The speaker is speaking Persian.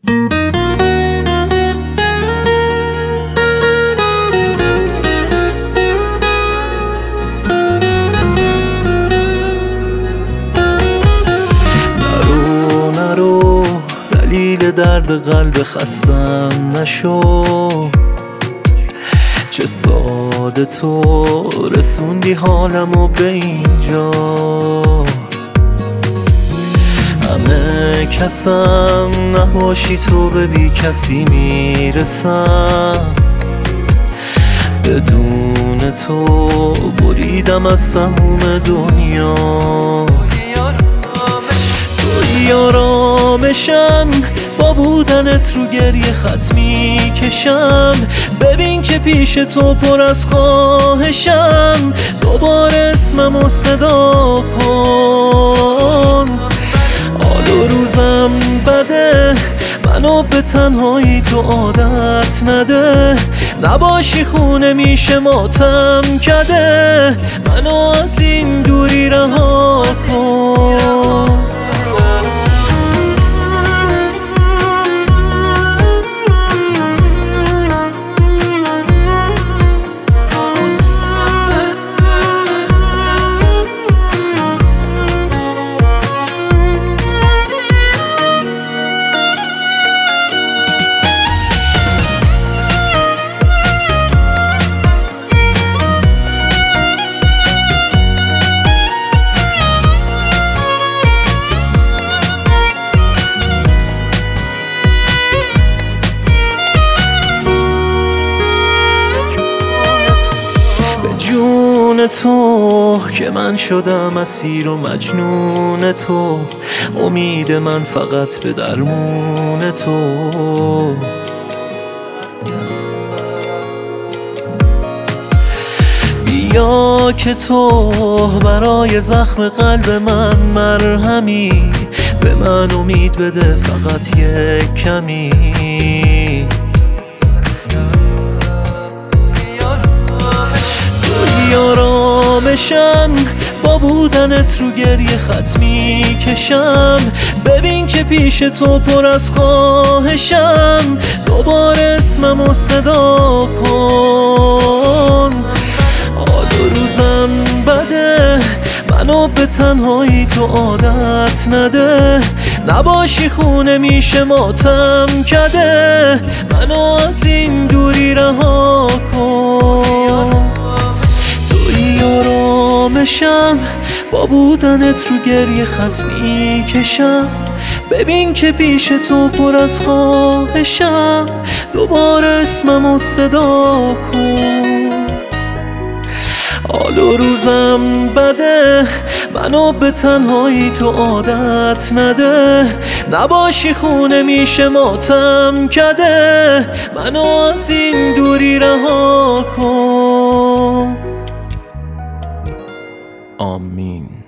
نرو دلیل درد قلب خستم نشو، چه ساده تو رسوندی حالمو به اینجا. همه کسم نباشی تو به بی کسی میرسم، بدون تو بریدم از تموم دنیا. توی آرامشم با بودنت رو گریه خط میکشم، ببین که پیش تو پر از خواهشم، دوباره اسممو صدا کن. حال و روزم بده، منو به تنهایی تو عادت نده، نباشی خونه میشه ماتم کده، منو از این دوری رها کن. جون تو که من شدم اسیر و مجنون تو، امید من فقط به درمون تو. بیا که تو برای زخم قلب من مرهمی، به من امید بده فقط یک کمی. آرامشم با بودنت رو گریه خط میکشم، ببین که پیش تو پر از خواهشم، دوباره اسممو صدا کن. حال و روزم بده، منو به تنهایی تو عادت نده، نباشی خونه میشه ماتم کده، منو از این دوری رها کن. آرامشم با بودنت رو گریه خط میکشم، ببین که پیش تو پر از خواهشم، دوباره اسممو صدا کن. حال و روزم بده، منو به تنهایی تو عادت نده، نباشی خونه میشه ماتم کده، منو از این دوری رها کن. آمین.